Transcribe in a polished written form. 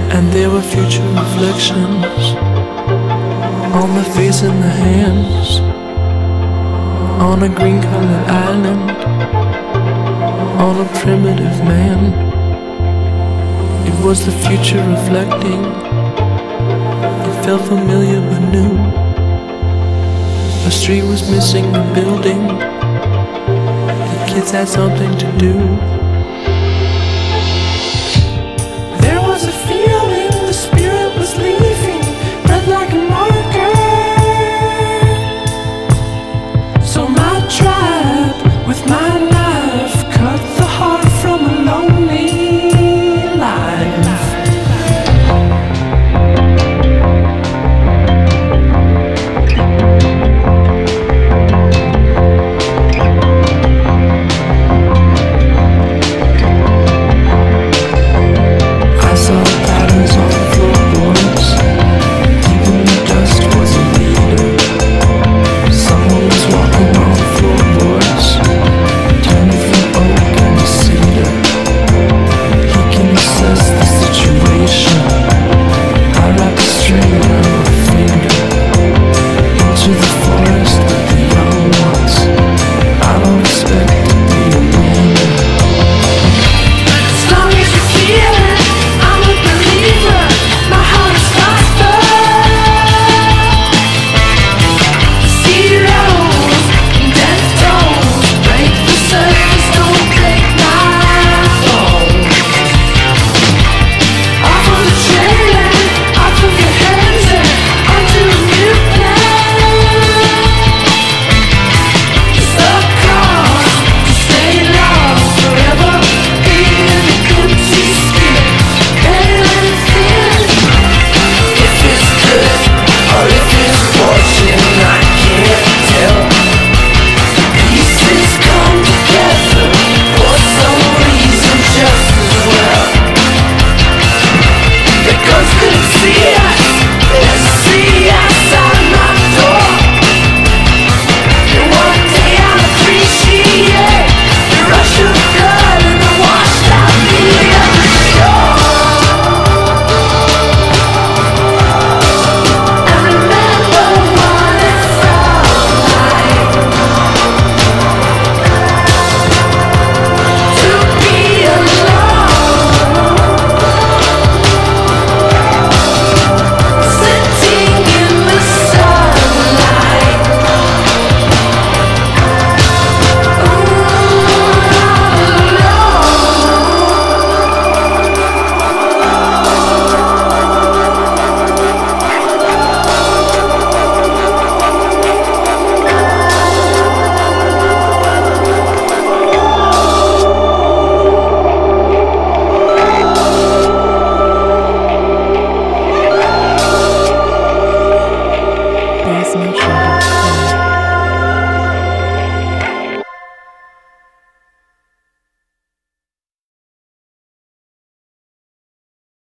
And there were future reflections on the face and the hands, on a green-colored island, on a primitive man. It was the future reflecting. It felt familiar but new. The street was missing a building. The kids had something to do.